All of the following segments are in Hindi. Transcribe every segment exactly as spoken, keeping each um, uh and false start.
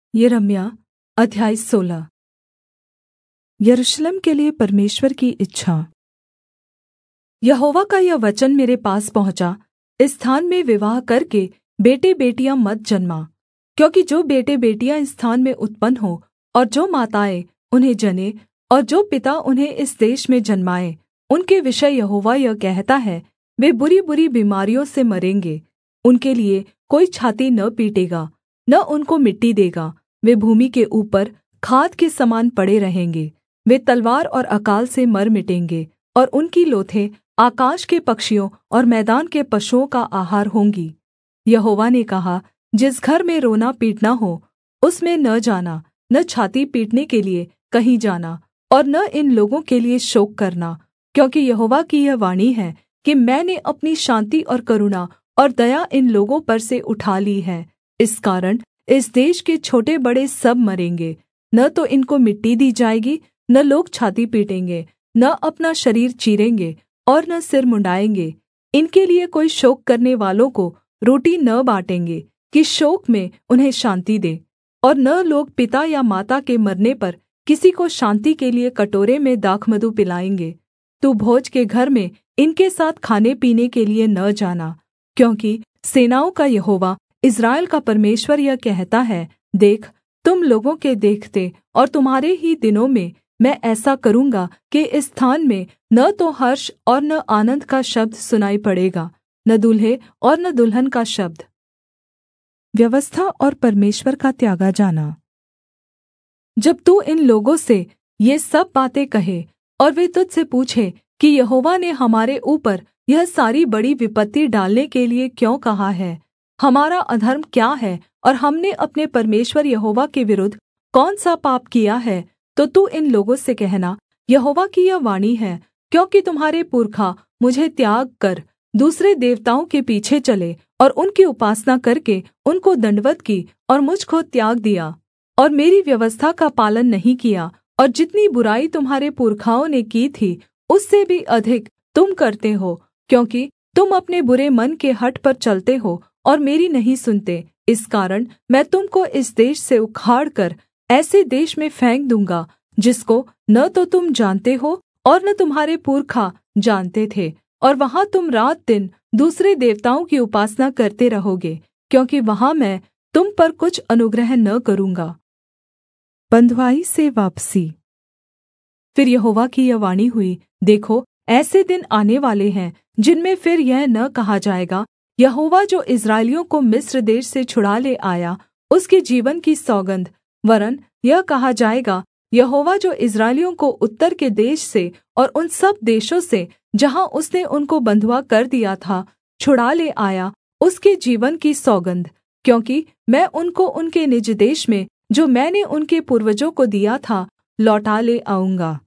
यिर्मयाह अध्याय सोलह। यरूशलेम के लिए परमेश्वर की इच्छा। यहोवा का यह वचन मेरे पास पहुँचा, इस स्थान में विवाह करके बेटे बेटियाँ मत जन्मा, क्योंकि जो बेटे बेटियाँ इस स्थान में उत्पन्न हो और जो माताएँ उन्हें जनें और जो पिता उन्हें इस देश में जन्माएँ, उनके विषय यहोवा यह कहता है, वे बुरी-बुरी बीमारियों से मरेंगे। उनके लिए कोई छाती न पीटेगा, न उनको मिट्टी देगा। वे भूमि के ऊपर खाद के समान पड़े रहेंगे। वे तलवार और अकाल से मर मिटेंगे, और उनकी लोथें आकाश के पक्षियों और मैदान के पशुओं का आहार होंगी। यहोवा ने कहा, जिस घर में रोना पीटना हो, उसमें न जाना, न छाती पीटने के लिए कहीं जाना, और न इन लोगों के लिए शोक करना, क्योंकि यहोवा की यह वाणी है कि मैंने अपनी शान्ति और करुणा और दया इन लोगों पर से उठा ली है। इस कारण इस देश के छोटे बड़े सब मरेंगे। न तो इनको मिट्टी दी जाएगी, न लोग छाती पीटेंगे, न अपना शरीर चीरेंगे और न सिर मुँण्ड़ाएँगे। इनके लिए कोई शोक करने वालों को रोटी न बाँटेंगे कि शोक में उन्हें शान्ति दे, और न लोग पिता या माता के मरने पर किसी को शान्ति के लिए कटोरे में दाखमधु पिलाएँगे। तू भोज के घर में इनके साथ खाने पीने के लिए न जाना, क्योंकि सेनाओं का यहोवा इस्राएल का परमेश्वर यह कहता है, देख, तुम लोगों के देखते और तुम्हारे ही दिनों में मैं ऐसा करूँगा कि इस स्थान में न तो हर्ष और न आनन्द का शब्द सुनाई पड़ेगा, न दूल्हे और न दुल्हन का शब्द। व्यवस्था और परमेश्वर का त्यागा जाना। जब तू इन लोगों से ये सब बातें कहे और वे तुझसे पूछे कि यहोवा ने हमारे ऊपर यह सारी बड़ी विपत्ति डालने के लिए क्यों कहा है, हमारा अधर्म क्या है और हमने अपने परमेश्वर यहोवा के विरुद्ध कौन सा पाप किया है, तो तू इन लोगों से कहना, यहोवा की यह वाणी है, क्योंकि तुम्हारे पुरखा मुझे त्याग कर दूसरे देवताओं के पीछे चले और उनकी उपासना करके उनको दण्डवत् की और मुझ को त्याग दिया और मेरी व्यवस्था का पालन नहीं किया, और जितनी बुराई तुम्हारे पुरखाओं ने की थी उससे भी अधिक तुम करते हो, क्योंकि तुम अपने बुरे मन के हठ पर चलते हो और मेरी नहीं सुनते। इस कारण मैं तुम को इस देश से उखाड़ कर ऐसे देश में फेंक दूँगा जिसको न तो तुम जानते हो और न तुम्हारे पुरखा जानते थे, और वहाँ तुम रात दिन दूसरे देवताओं की उपासना करते रहोगे, क्योंकि वहाँ मैं तुम पर कुछ अनुग्रह न करूँगा। बँधुआई से वापसी। फिर यहोवा की यह वाणी हुई, देखो, ऐसे दिन आने वाले हैं जिनमें फिर यह न कहा जाएगा, यहोवा जो इस्राएलियों को मिस्र देश से छुड़ा ले आया, उसके जीवन की सौगन्ध, वरन् यह कहा जाएगा, यहोवा जो इस्राएलियों को उत्तर के देश से और उन सब देशों से जहाँ उसने उनको बँधुआ कर दिया था छुड़ा ले आया, उसके जीवन की सौगन्ध, क्योंकि मैं उनको उनके निज देश में जो मैंने उनके पूर्वजों को दिया था लौटा ले आऊँगा।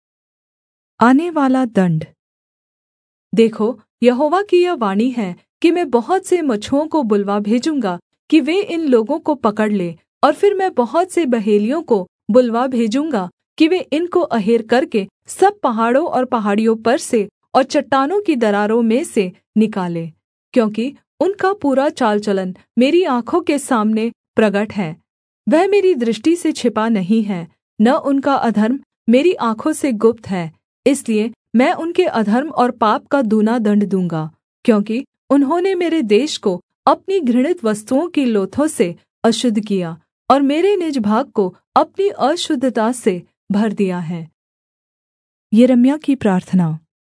आने वाला दण्ड। देखो, यहोवा की यह वाणी है कि मैं बहुत से मछुओं को बुलवा भेजूँगा कि वे इन लोगों को पकड़ ले, और फिर मैं बहुत से बहेलियों को बुलवा भेजूँगा कि वे इनको अहेर करके सब पहाड़ों और पहाड़ियों पर से और चट्टानों की दरारों में से निकाले, क्योंकि उनका पूरा चाल चलन मेरी आँखों के सामने प्रगट है, वह मेरी दृष्टि से छिपा नहीं है, न उनका अधर्म मेरी आँखों से गुप्त है। इसलिए मैं उनके अधर्म और पाप का दूना दण्ड दूँगा, क्योंकि उन्होंने मेरे देश को अपनी घृणित वस्तुओं की लोथों से अशुद्ध किया और मेरे निज भाग को अपनी अशुद्धता से भर दिया है। यिर्मयाह की प्रार्थना।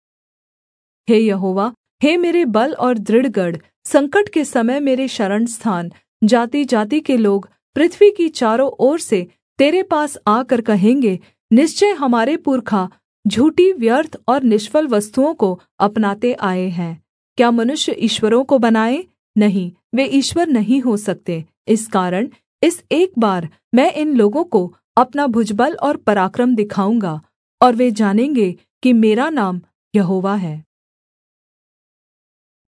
हे यहोवा, हे मेरे बल और दृढ़ गढ़, संकट के समय मेरे शरण स्थान, जाति-जाति के लोग पृथ्वी की चारों ओर से तेरे पास आकर कहेंगे, निश्चय हमारे पुरखा झूठी, व्यर्थ और निष्फल वस्तुओं को अपनाते आए हैं। क्या मनुष्य ईश्वरों को बनाए? नहीं, वे ईश्वर नहीं हो सकते। इस कारण इस एक बार मैं इन लोगों को अपना भुजबल और पराक्रम दिखाऊँगा, और वे जानेंगे कि मेरा नाम यहोवा है।